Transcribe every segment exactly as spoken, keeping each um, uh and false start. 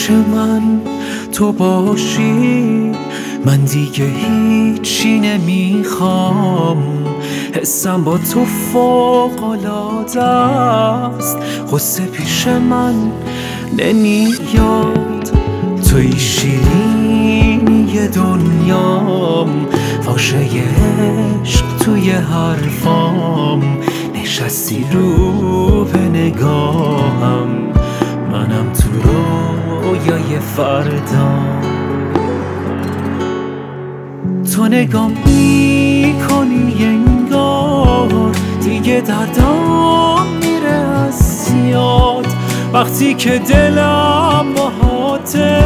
پیش من تو باشی، من دیگه هیچی نمیخوام. حسم با تو فوق‌العاده است، غصه پیش من نمیاد. توی شیرینی دنیام، فاشه عشق توی حرفام. نشستی رو به نگاهم، منم تو رویای فردام. تو نگام میکنی انگار دیگه دردام میره از یاد. وقتی که دلم باهاته،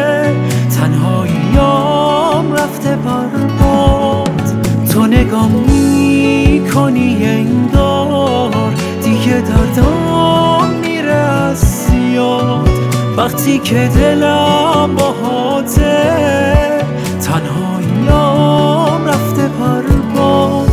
تنهاییام رفته برباد. تو نگام میکنی انگار دیگه دردام میره از یاد. وقتی که دلم باهاته، تنهاییام رفته برباد.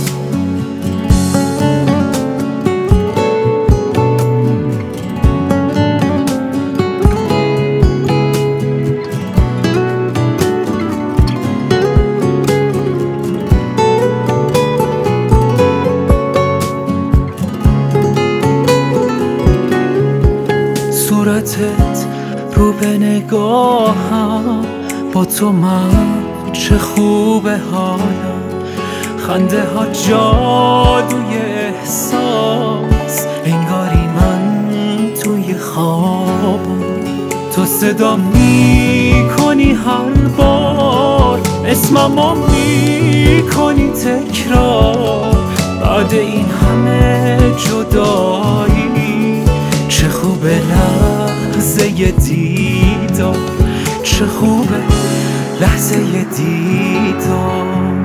صورتت رو به نگاهم، با تو من چه خوبه حالا. خنده ها جادوی احساس، انگاری من توی خوابم. تو صدا میکنی هر بار، اسممو میکنی تکرار. بعد این همه جدایی، چه خوبه لحظه دیدار، چه خوبه لحظه دیدار.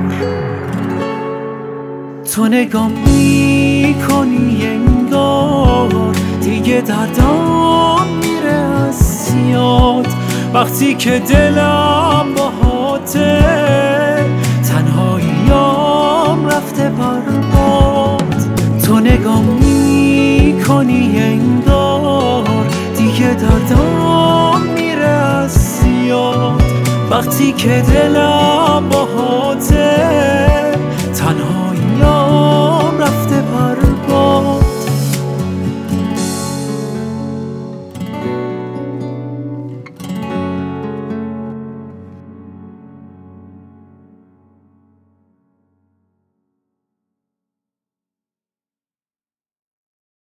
تو نگام میکنی انگار دیگه دردام میره از یاد. وقتی که دلم باهاته، تنهاییام رفته برباد. تو نگام میکنی انگار دیگه دردام میره از یاد. وقتی که دلم باهاته،